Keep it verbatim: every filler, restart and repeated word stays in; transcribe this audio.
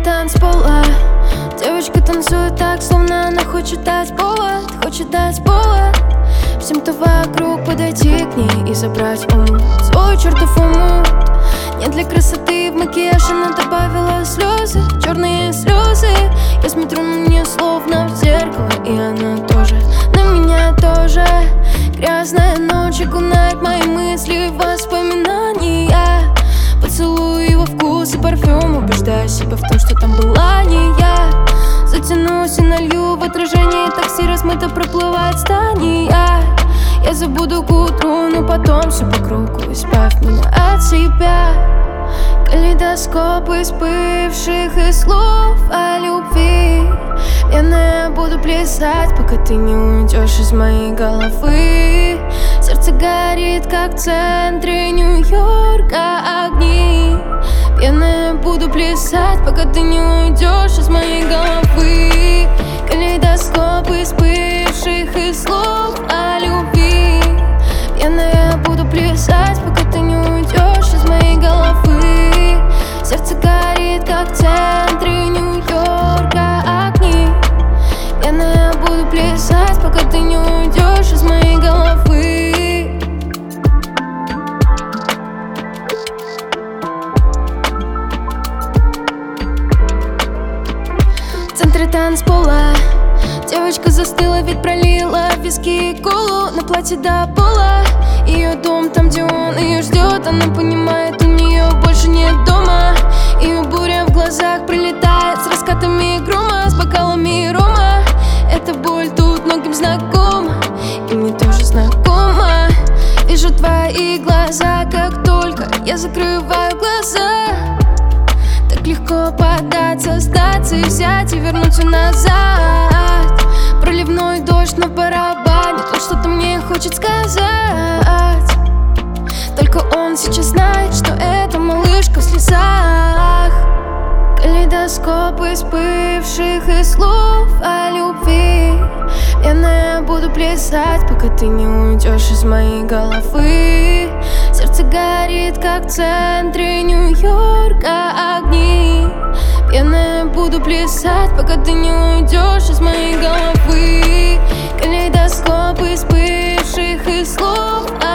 танцпола. Девочка танцует так, словно она хочет дать повод, хочет дать повод всем, кто вокруг, подойти к ней и забрать ум, свой чертов умут. Не для красоты в макияж она добавила слезы, черные слезы. Я смотрю на нее словно в зеркало, и она тоже на меня тоже. Грязная ночь окунает мои мысли в воспоминания. Поцелую его вкус и парфюм, убеждаю себя в том, что там была не я. Затянусь и налью в отражение такси, размыто проплывает здание. Я забуду к утру, но потом все по кругу. Избавь меня от себя. Калейдоскоп из бывших и слов о любви. Я буду плясать, пока ты не уйдешь из моей головы. Сердце горит, как в центре Нью-Йорка огни. Пьяная буду плясать, пока ты не уйдешь из моей головы. Калейдоскоп из бывших и слов о любви. Пьяная буду плясать, пока ты не уйдешь из моей головы. Сердце горит, как в центре Нью-Йорка огни. Пьяная буду плясать, пока ты не уйдешь из моей головы. В центре танцпола девочка застыла, ведь пролила виски и колу на платье до пола. Ее дом там, где он ее ждет. Она понимает, у нее больше нет дома. Ее буря в глазах прилетает с раскатами грома, с бокалами рома. Эта боль тут многим знакома, и мне тоже знакома. Вижу твои глаза, как только я закрываю глаза. Так легко поддаться, сдаться и взять и вернуть все назад. Проливной дождь на барабане, то что-то мне хочет сказать. Только он сейчас знает, что это малышка в слезах. Калейдоскоп из бывших и слов о любви. Я буду плясать, пока ты не уйдешь из моей головы. Сердце горит, как в центре Нью-Йорка огни. Пьяная буду плясать, пока ты не уйдешь из моей головы. Калейдоскоп из бывших и слов